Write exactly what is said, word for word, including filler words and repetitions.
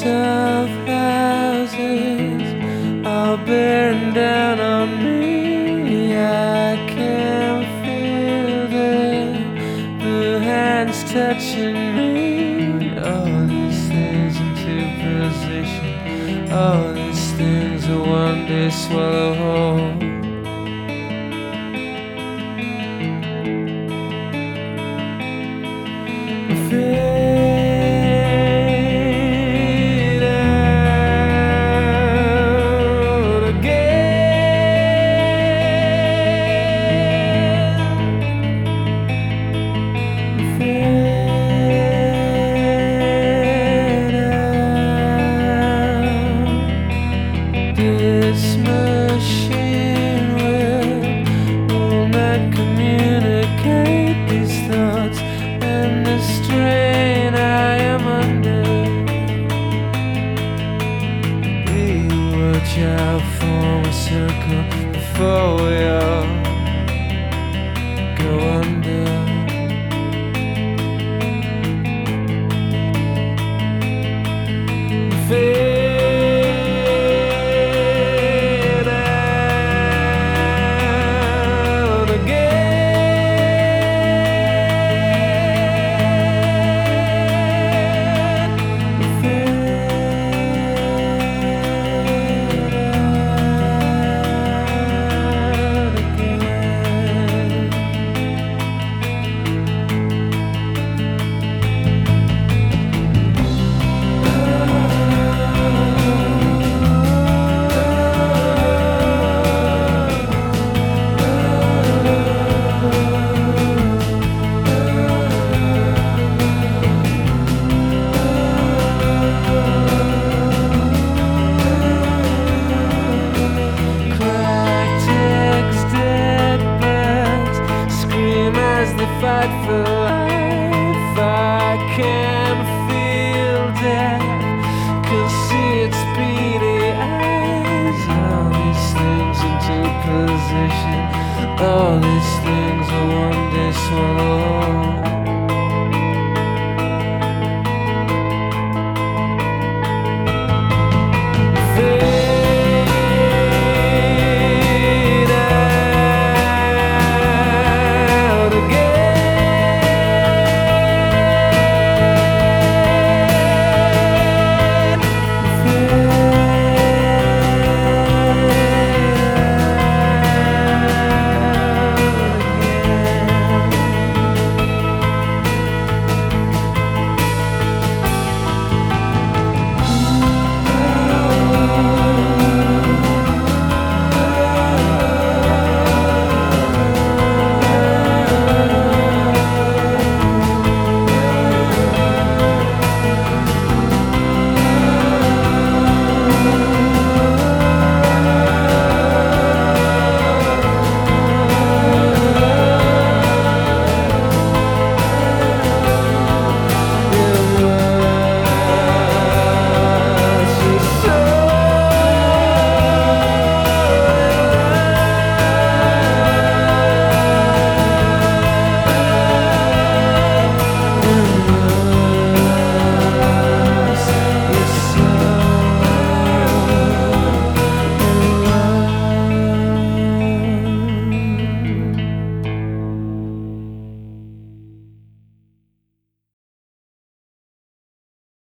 of houses all bearing down on me. I can feel them, the hands touching me. All these things into position, all these things will one day swallow whole. This machine will, will not communicate these thoughts and the strain I am under. We watch out for a circle before we all go under. Fight for life, I can feel death, can see its beady eyes. All these things into position, all these things will one day swallow